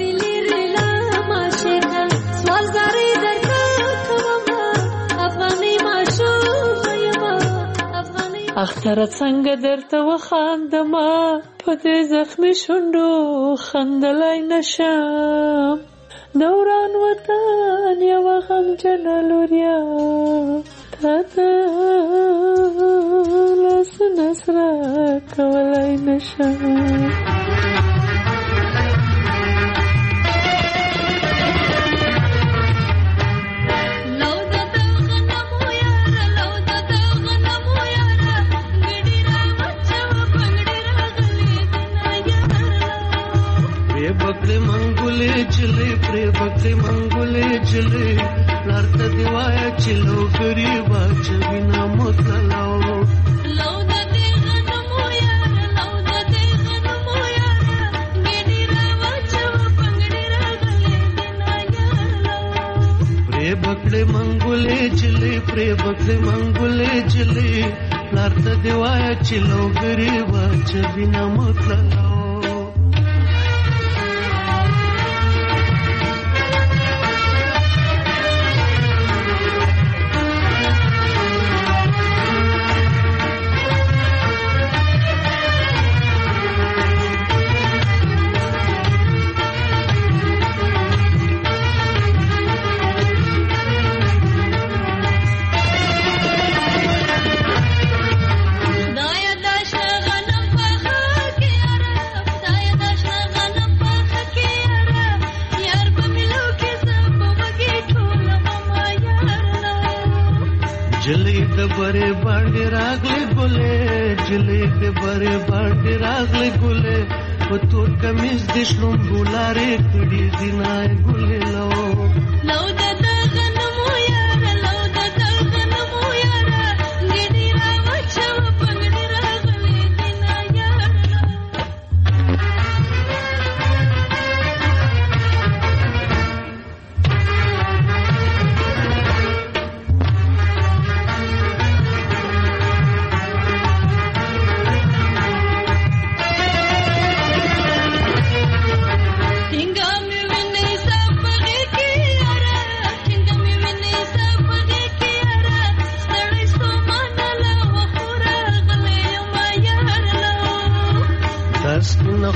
اختر څنګه درته وخاندما په دې زخمي شونډو خندلای نشم. دوران وطن یو غمجن لوریا تا ته لاسونه سره کولای نشم. چلے پرے بکری منگولے چلے لارت دیوایا چلو گریبا چبینا مسلاو لو دے غنمو یار لو دے غنمو یار گڈی راوا چو پنگڑی راغلے دینا یار پرے بکری منگولے چلے پرے بکری منگولے چلے لارت دیوایا چلو گریبا چبینا مسلاو.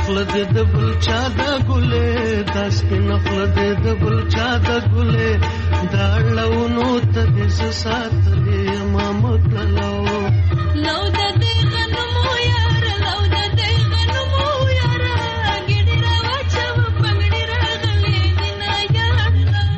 نخله دې د بل چا د ګلې دا سپینه خوله دې د بل چا د ګلې دا اړولو ته دې زه ساتلې ما مکړلو لو د دې غنمو یاره لو د دې غنمو یاره ګډې راواچوه پګړې راغلې دې نه یاره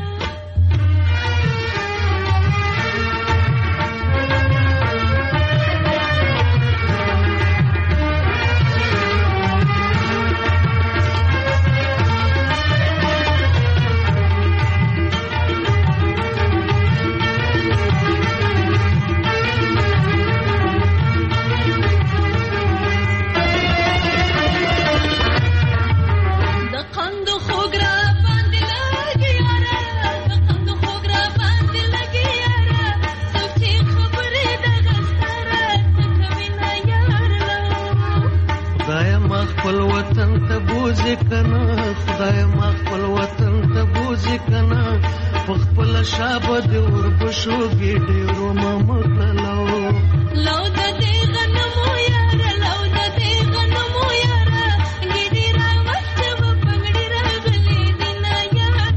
خپل وطن ته بوزي کنه خدای ما خپل وطن ته بوزي کنه په خپل شابه دې وربشو ګډېرو ما مکړلو لو د دې غنمو یاره لو د دې غنمو یاره ګډې راواچوه پګړې راغلې دې نه یاره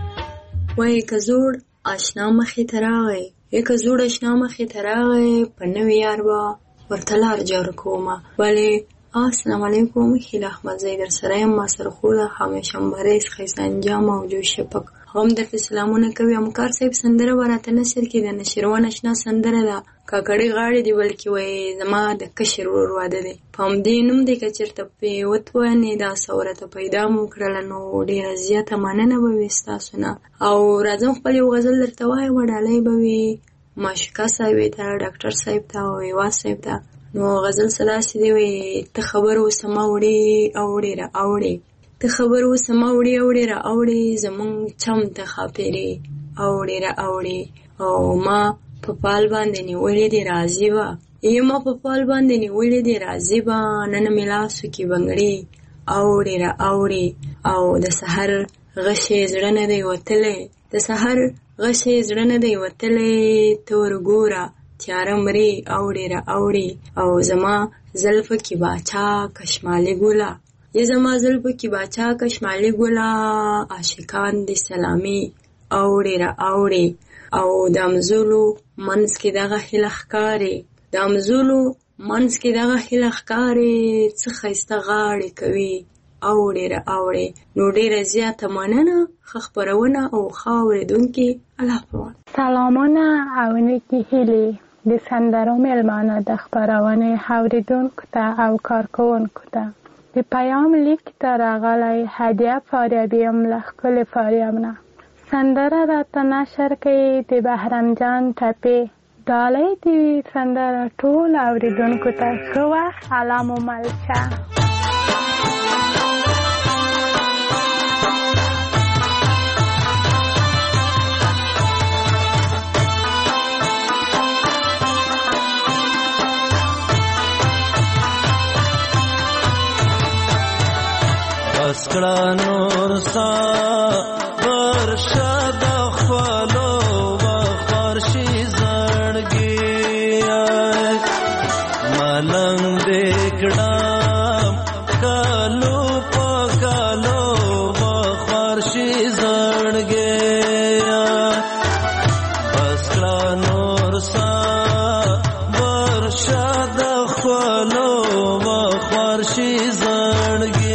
وایي که زوړ اشنا مخې ته راغی ای که زوړ اشنا مخې ته راغی په نوي یار به ورته لار جوړه کومه ولې السلام علیکم هیله احمد زی در سره یم ما سره خو ده همیشه مبارز ښایسته انجام او جو شپک هم درته سلامونه کوي همکار صاحب سندره به راته نشر کړي د نشروان اشنا سندره ده کاکړې غاړې دي بلکې وایي زما د کشر ورور واده دی په همدې نوم دی که چېرته پې وتوانې دا ثوره ته پیدا مو کړله نو ډېره زیاته مننه به وي ستاسو نه او راځم خپل یو غزل درته وایم ډالۍ به وي معشوقه صاحبې ته ډاکټر صاحب ته او هیواد صاحب ته نو غزل سلاسې دی وی ته خبر اوسه ما وړې اوړې را اوړې ته خبر اوسه ما وړې اوړې را اوړې زمونږ چم ته ښاپېرې اوړې را اوړې او ما په پال باندې نیولې دې راضي وه ای ما په پال باندې نیولې دې راضي وه نن مې لاسو کې بنګړې اوړې را اوړې او د سحر غشې زړه نه دی وتلی د سحر غشې زړه نه دی وتلی ته ورګوره تیاره مري اوړې را اوړې او زما زلفو کې باچا کشمالي ګله یا زما زلفو کې باچا کشمالي ګله عاشقان دې سلامي اوړې را اوړې او د امزولو منځ کې دغه هیله ښکارې د امزولو منځ کې دغه هیله ښکارې څه ښایسته غاړې کوي اوړې را اوړې نو ډېره زیاته مننه ښه خپرونه او ښه اورېدونکي الله پامان سلامونه او نیکې هیلې د سندرو میلمانه د خپرونې اورېدونکو ته او کارکوونکو ته د پیام لیک ته راغلی هدیه فاریابي یم له ښکلې فاریاب نه سندره راته نشر کوي د بهرام جان ټپې ډالۍ دې وي سندره ټول اورېدونکو ته ښه وخت الله مو مل شه اسکړه نور سا ورشد خپلو وخرشي زړګي ملنګ دکړم کالو پکالو وخرشي زړګي اسکړه نور سا ورشد خپلو وخرشي زړګي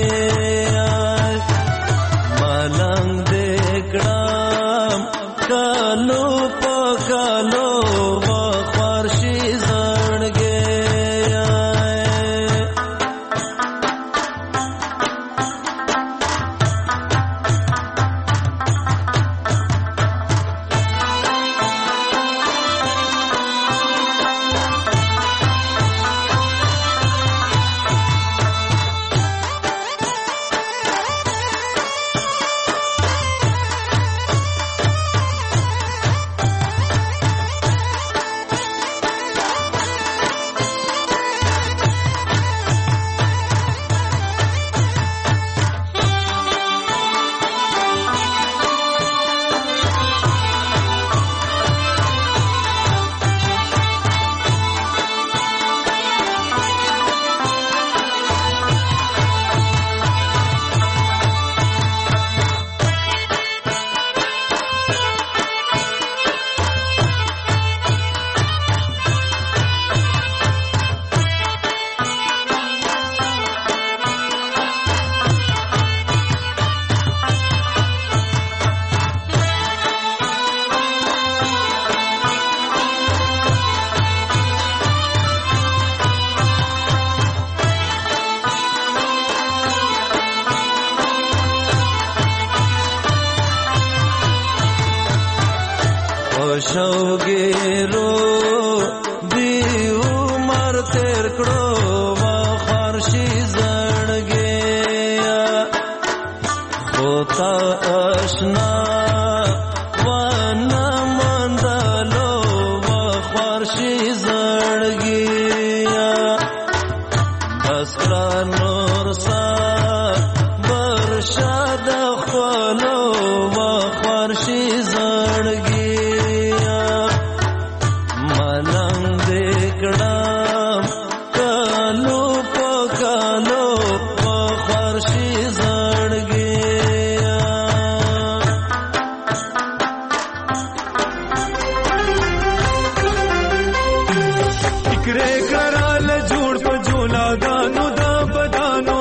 شوګیرو دی عمر تیر کړو ما خارشي زړګیا ہوتا آشنا وانا مندلو ما خارشي زړګیا اسرا نور سا برشاد خلو ما خارشي زړګیا ملنګ دکړم کالو پکالو ما خارشي زړګیا فکرې کرال جوړ په جولاګانو دا بدانو.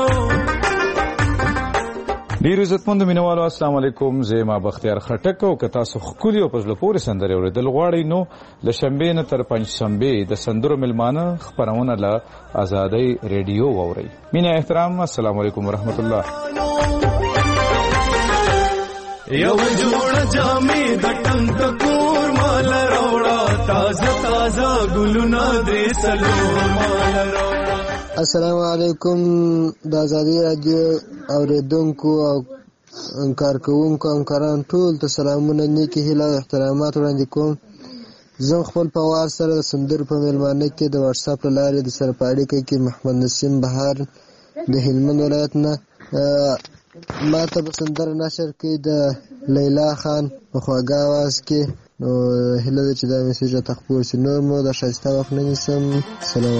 ډیر عزتمند مینوالو السلام علیکم. زه ما بختیار خټک او که تاسو ښکلي او په زړه پورې سندرې اورېدل غواړئ نو له شنبې نه تر پنجشنبې د سندرو میلمانه خپرونه له ازادۍ ریډیو واورئ. مینه احترام السلام علیکم ورحمت الله. یو جوړ جامې د ټنګ کور مال راوړه تازه تازه ګلونه درې سلور مال راوړه. السلام علیکم د ازادي رادیو اوریدونکو او کارکوونکو همکاران ټول ته سلامونه نیکې هیله او احترامات وړاندې کوم. زه خپل په وار سره د سندرو په میلمانه کې د واتساپ له لارې د سره په اړیکه کې محمد نسیم بهار د هلمند ولایت نه ما ته په سندره نشر کې د لیلا خان په خواږه آواز کې نو هیله ده چې دا میسیج راته خپور شي. نور مو د ښایسته وخت نه نیسم. سلام.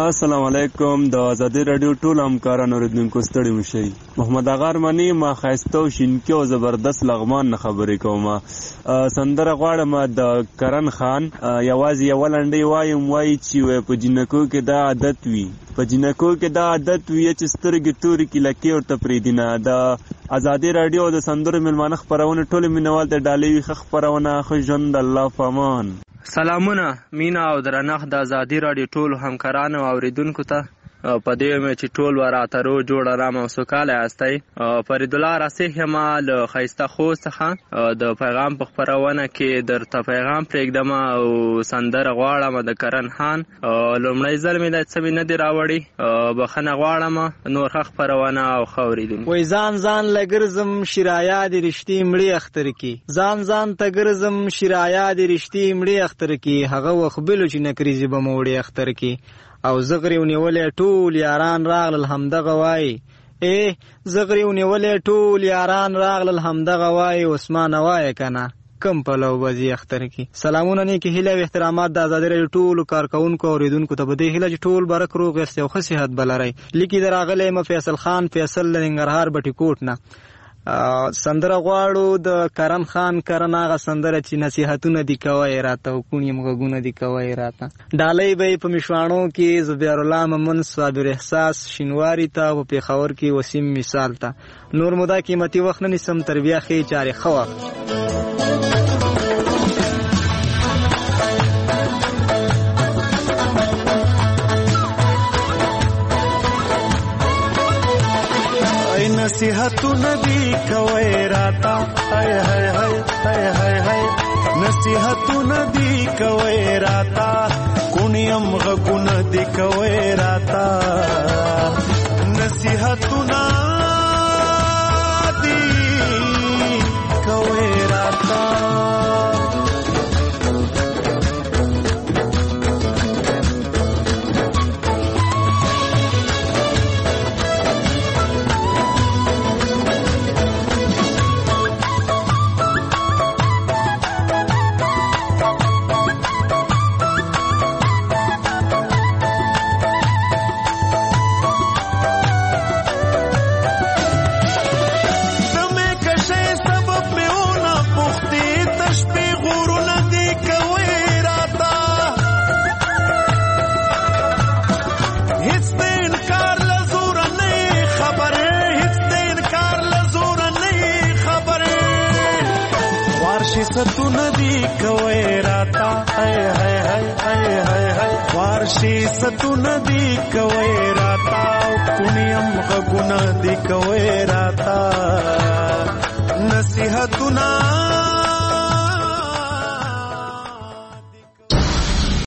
السلام علیکم. د ازادي رادیو ټول همکارانو اوریدونکو ستړي مشئ. محمد اغا ارمني ما ښایسته او شینکي او زبردست لغمان نه خبرې کوم. سندره غواړم د کرن خان یوازې یوه لنډۍ وایم، وایي چې په جنکو کې دا عادت وي په جنکو کې دا عادت وي چې سترګې تورې کې لکې ورته پرېږدي نه. د ازادي رادیو د سندرو میلمانه خپرونه ټولې مینوال ته ډالۍ وي. ښه خپرونه، ښه ژوند، الله پامان. سلامونه، مینا او درنښت د ازادي رادیو ټولو همکارانو او اوریدونکو ته. په دې مې چې ټول وراترو جوړ آرام او سوکاله یاستئ. فرید الله راسخ یم له ښایسته خوست څخه د پیغام په خپرونه کې درته پیغام پرېږدم او سندره غواړم د کرن خان. لومړی ځل مې دا څه مې نه دي راوړي، بخښنه غواړم. نور ښه خپرونه او ښه اورېدونکي. وایي ځان ځان له ګرځم شرایا دې رښتې مړې اختر کې، ځان ځان ته ګرځم شرایا دې رښتې مړې اختر کې، هغه وخت بلو چې نکریزې به مو وړې اختر کې. او زغری ونیولې ټول یاران راغلل همدغه وای، ای زغری ونیولې ټول یاران راغلل همدغه وای، عثمان وای کنه کم په لو بزی اختر کی. سلامونه نیکی هیله او احترامات د ازادي رادیو ټول کارکونکو او اوریدونکو ته. بده هیله چې ټول برک روغ او ښه صحت بلري. لیکي دراغله م فیصل خان فیصل لنګرهار بټی کوټ نه سندره غواړو د کرن خان. کرن هغه سندره چې نصیحتونه دي کوي راته او کونی مغونه دي کوي راته. ډالۍ به په مشوانو کې زبیر الله ممن صابر احساس شینواری ته او په خبر کې وسیم مثال ته. نور مودا قیمتي وخت نه نسم تربیه خې چاري خو نصیحتونه دی کوي راتا، هاي هاي هاي هاي هاي هاي نصیحتونه دی کوي راتا، کونیم غږونه دی کوي راتا، نصیحتونه دی کوي راتا. ستونه دی کوي راتا، هاي هاي هاي هاي هاي هاي وارشي ستونه دی کوي راتا، کونیم غږونه دی کوي راتا.